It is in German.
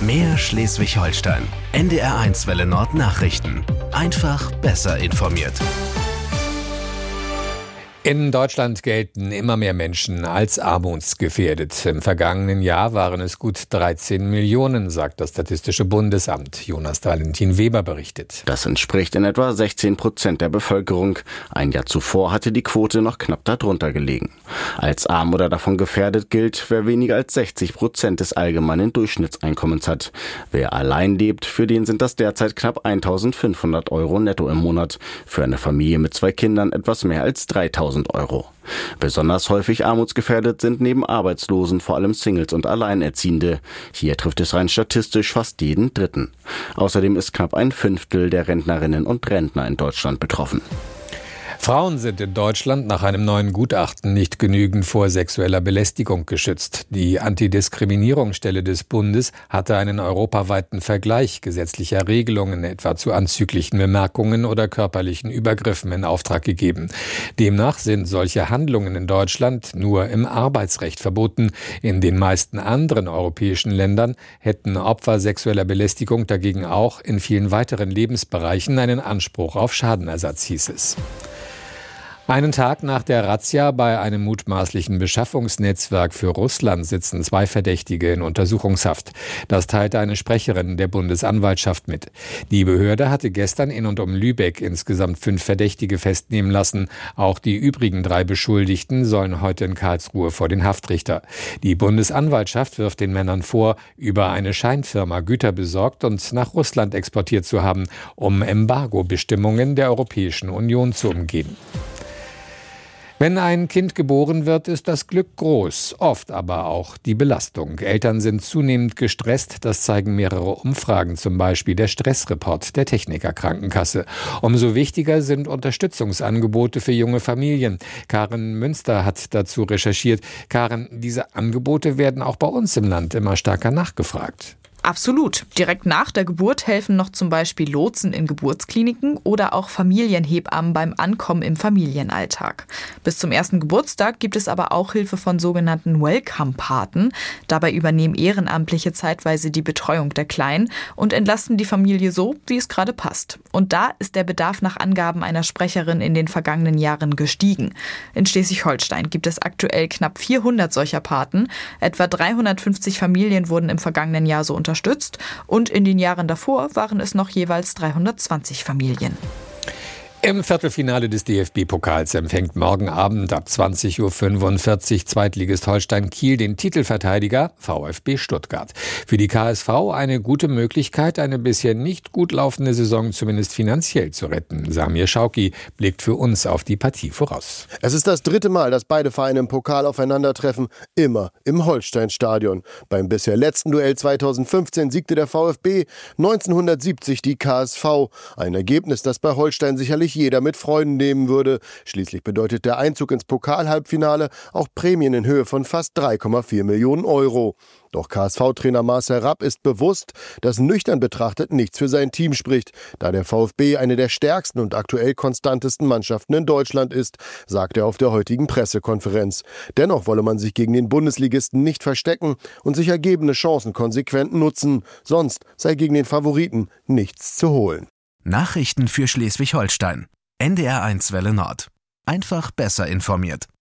Mehr Schleswig-Holstein. NDR1 Welle Nord Nachrichten. Einfach besser informiert. In Deutschland gelten immer mehr Menschen als armutsgefährdet. Im vergangenen Jahr waren es gut 13 Millionen, sagt das Statistische Bundesamt. Jonas Valentin Weber berichtet. Das entspricht in etwa 16% der Bevölkerung. Ein Jahr zuvor hatte die Quote noch knapp darunter gelegen. Als arm oder davon gefährdet gilt, wer weniger als 60% des allgemeinen Durchschnittseinkommens hat. Wer allein lebt, für den sind das derzeit knapp 1.500 Euro netto im Monat. Für eine Familie mit 2 Kindern etwas mehr als 3.000 Euro. Besonders häufig armutsgefährdet sind neben Arbeitslosen vor allem Singles und Alleinerziehende. Hier trifft es rein statistisch fast jeden Dritten. Außerdem ist knapp ein Fünftel der Rentnerinnen und Rentner in Deutschland betroffen. Frauen sind in Deutschland nach einem neuen Gutachten nicht genügend vor sexueller Belästigung geschützt. Die Antidiskriminierungsstelle des Bundes hatte einen europaweiten Vergleich gesetzlicher Regelungen, etwa zu anzüglichen Bemerkungen oder körperlichen Übergriffen, in Auftrag gegeben. Demnach sind solche Handlungen in Deutschland nur im Arbeitsrecht verboten. In den meisten anderen europäischen Ländern hätten Opfer sexueller Belästigung dagegen auch in vielen weiteren Lebensbereichen einen Anspruch auf Schadenersatz, hieß es. Einen Tag nach der Razzia bei einem mutmaßlichen Beschaffungsnetzwerk für Russland sitzen 2 Verdächtige in Untersuchungshaft. Das teilte eine Sprecherin der Bundesanwaltschaft mit. Die Behörde hatte gestern in und um Lübeck insgesamt 5 Verdächtige festnehmen lassen. Auch die übrigen 3 Beschuldigten sollen heute in Karlsruhe vor den Haftrichter. Die Bundesanwaltschaft wirft den Männern vor, über eine Scheinfirma Güter besorgt und nach Russland exportiert zu haben, um Embargo-Bestimmungen der Europäischen Union zu umgehen. Wenn ein Kind geboren wird, ist das Glück groß, oft aber auch die Belastung. Eltern sind zunehmend gestresst, das zeigen mehrere Umfragen, zum Beispiel der Stressreport der Techniker Krankenkasse. Umso wichtiger sind Unterstützungsangebote für junge Familien. Karin Münster hat dazu recherchiert. Karin, diese Angebote werden auch bei uns im Land immer stärker nachgefragt. Absolut. Direkt nach der Geburt helfen noch zum Beispiel Lotsen in Geburtskliniken oder auch Familienhebammen beim Ankommen im Familienalltag. Bis zum 1. Geburtstag gibt es aber auch Hilfe von sogenannten Welcome-Paten. Dabei übernehmen Ehrenamtliche zeitweise die Betreuung der Kleinen und entlasten die Familie so, wie es gerade passt. Und da ist der Bedarf nach Angaben einer Sprecherin in den vergangenen Jahren gestiegen. In Schleswig-Holstein gibt es aktuell knapp 400 solcher Paten. Etwa 350 Familien wurden im vergangenen Jahr so unterstützt und in den Jahren davor waren es noch jeweils 320 Familien. Im Viertelfinale des DFB-Pokals empfängt morgen Abend ab 20.45 Uhr Zweitligist Holstein Kiel den Titelverteidiger VfB Stuttgart. Für die KSV eine gute Möglichkeit, eine bisher nicht gut laufende Saison zumindest finanziell zu retten. Samir Schauki blickt für uns auf die Partie voraus. Es ist das 3. Mal, dass beide Vereine im Pokal aufeinandertreffen, immer im Holstein-Stadion. Beim bisher letzten Duell 2015 siegte der VfB, 1970 die KSV. Ein Ergebnis, das bei Holstein sicherlich jeder mit Freuden nehmen würde. Schließlich bedeutet der Einzug ins Pokal-Halbfinale auch Prämien in Höhe von fast 3,4 Millionen Euro. Doch KSV-Trainer Marcel Rapp ist bewusst, dass nüchtern betrachtet nichts für sein Team spricht, da der VfB eine der stärksten und aktuell konstantesten Mannschaften in Deutschland ist, sagt er auf der heutigen Pressekonferenz. Dennoch wolle man sich gegen den Bundesligisten nicht verstecken und sich ergebene Chancen konsequent nutzen, sonst sei gegen den Favoriten nichts zu holen. Nachrichten für Schleswig-Holstein. NDR1 Welle Nord. Einfach besser informiert.